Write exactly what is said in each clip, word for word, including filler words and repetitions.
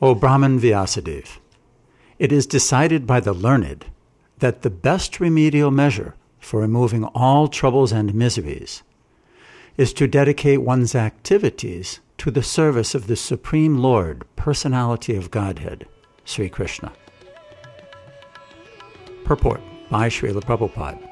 O Brahman Vyasadeva, it is decided by the learned that the best remedial measure for removing all troubles and miseries is to dedicate one's activities to the service of the Supreme Lord, Personality of Godhead, Sri Krishna. Purport by Srila Prabhupada.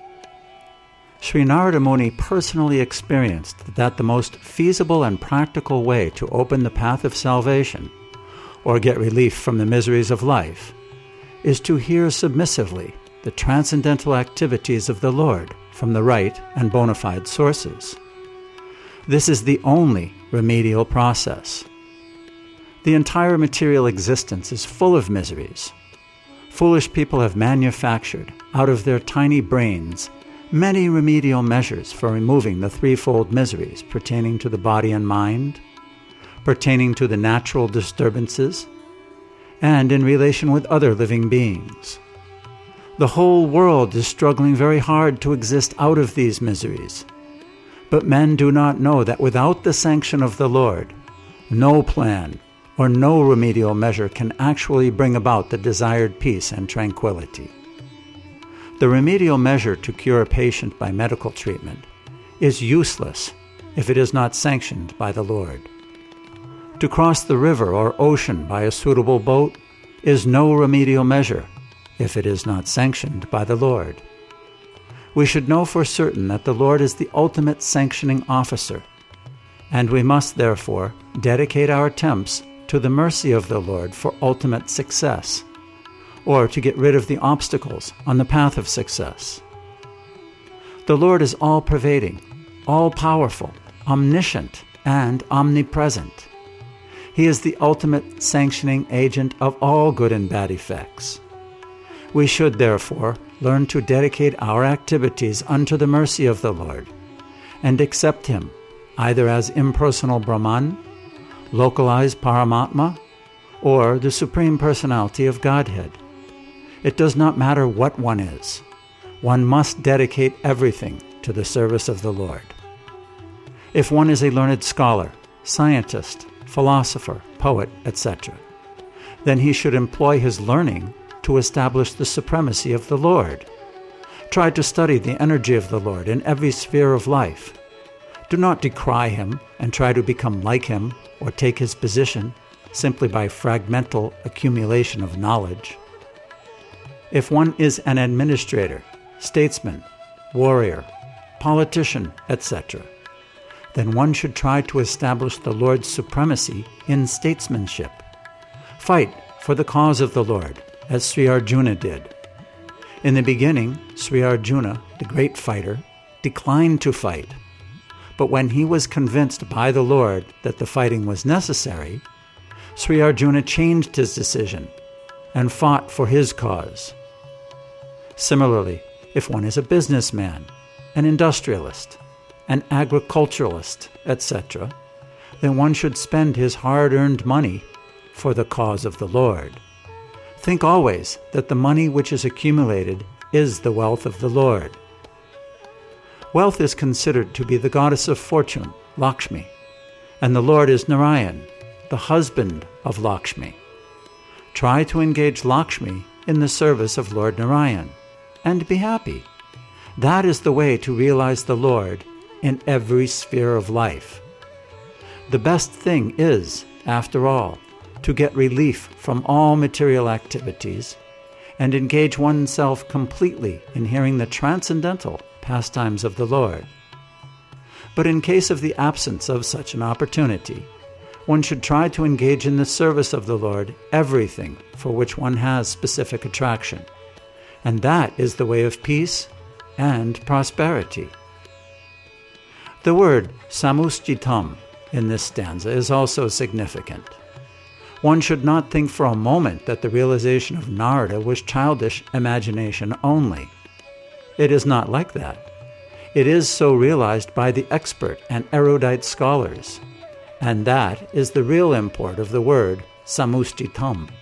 Sri Narada Muni personally experienced that the most feasible and practical way to open the path of salvation, or get relief from the miseries of life, is to hear submissively the transcendental activities of the Lord from the right and bona fide sources. This is the only remedial process. The entire material existence is full of miseries. Foolish people have manufactured, out of their tiny brains, many remedial measures for removing the threefold miseries pertaining to the body and mind, pertaining to the natural disturbances, and in relation with other living beings. The whole world is struggling very hard to exist out of these miseries. But men do not know that without the sanction of the Lord, no plan or no remedial measure can actually bring about the desired peace and tranquility. The remedial measure to cure a patient by medical treatment is useless if it is not sanctioned by the Lord. To cross the river or ocean by a suitable boat is no remedial measure if it is not sanctioned by the Lord. We should know for certain that the Lord is the ultimate sanctioning officer, and we must therefore dedicate our attempts to the mercy of the Lord for ultimate success, or to get rid of the obstacles on the path of success. The Lord is all-pervading, all-powerful, omniscient, and omnipresent. He is the ultimate sanctioning agent of all good and bad effects. We should, therefore, learn to dedicate our activities unto the mercy of the Lord, and accept Him either as impersonal Brahman, localized Paramatma, or the Supreme Personality of Godhead. It does not matter what one is. One must dedicate everything to the service of the Lord. If one is a learned scholar, scientist, philosopher, poet, et cetera, then he should employ his learning to establish the supremacy of the Lord. Try to study the energy of the Lord in every sphere of life. Do not decry Him and try to become like Him or take His position simply by fragmental accumulation of knowledge. If one is an administrator, statesman, warrior, politician, et cetera, then one should try to establish the Lord's supremacy in statesmanship. Fight for the cause of the Lord, as Sri Arjuna did. In the beginning, Sri Arjuna, the great fighter, declined to fight. But when he was convinced by the Lord that the fighting was necessary, Sri Arjuna changed his decision and fought for his cause. Similarly, if one is a businessman, an industrialist, an agriculturalist, et cetera, then one should spend his hard-earned money for the cause of the Lord. Think always that the money which is accumulated is the wealth of the Lord. Wealth is considered to be the goddess of fortune, Lakshmi, and the Lord is Narayan, the husband of Lakshmi. Try to engage Lakshmi in the service of Lord Narayan, and be happy. That is the way to realize the Lord in every sphere of life. The best thing is, after all, to get relief from all material activities and engage oneself completely in hearing the transcendental pastimes of the Lord. But in case of the absence of such an opportunity, one should try to engage in the service of the Lord everything for which one has specific attraction, and that is the way of peace and prosperity. The word samuschyitam in this stanza is also significant. One should not think for a moment that the realization of Narada was childish imagination only. It is not like that. It is so realized by the expert and erudite scholars, and that is the real import of the word samuschyitam.